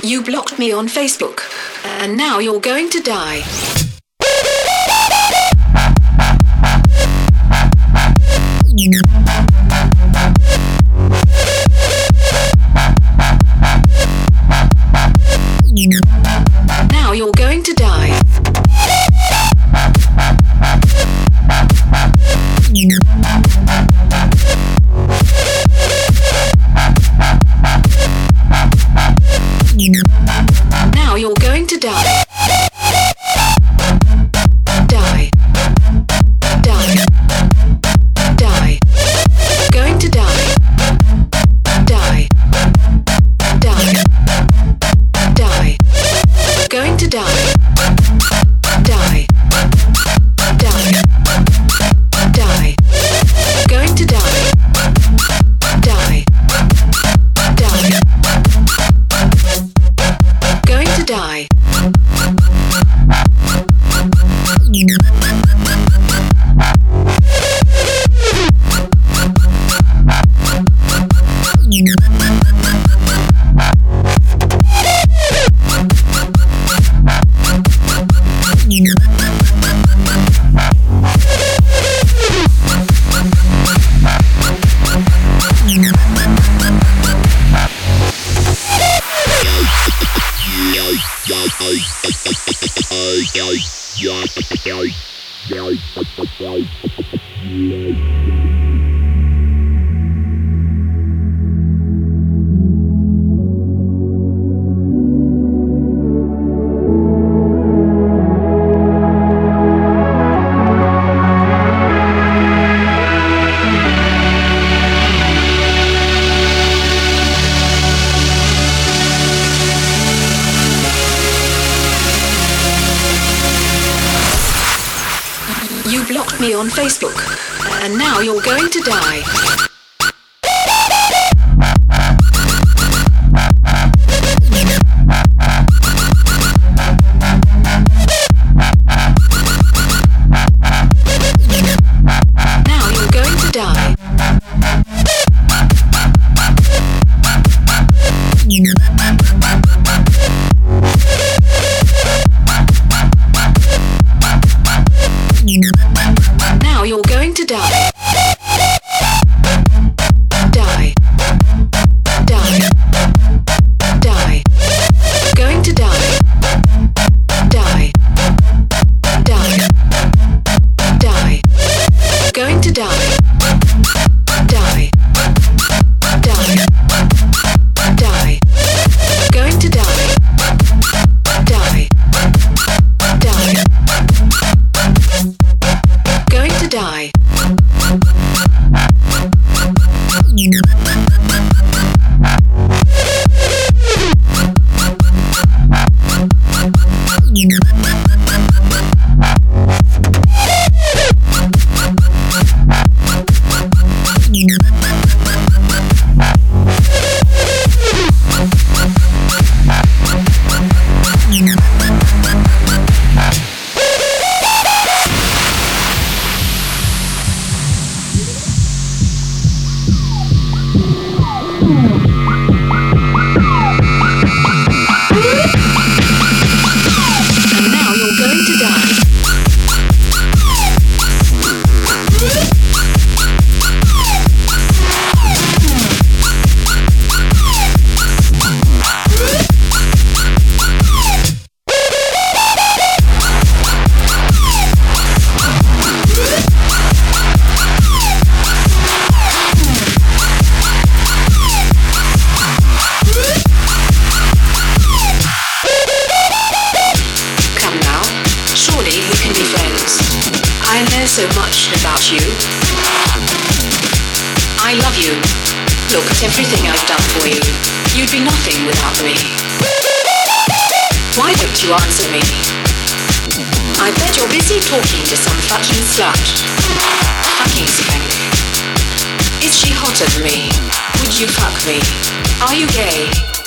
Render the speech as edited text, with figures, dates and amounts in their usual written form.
You blocked me on Facebook, and now you're going to die. Now you're going to die. Now you're going to die. Die. Die. Die. Going to die. Die. Die. Die. Going to die. Die. Die. Die. Going to die. Die. Die. Going to die. You blocked me on Facebook, and now you're going to die. Now you're going to die. Now you're going to die. Die. Die. Die. Going to die. Die. Die. Die. Going to die. Die. Die. Die. Going to die. Die. Die. Going to die. I know so much about you. I love you. Look at everything I've done for you. You'd be nothing without me. Why don't you answer me? I bet you're busy talking to some fucking slut. Fucking skank. Is she hotter than me? Would you fuck me? Are you gay?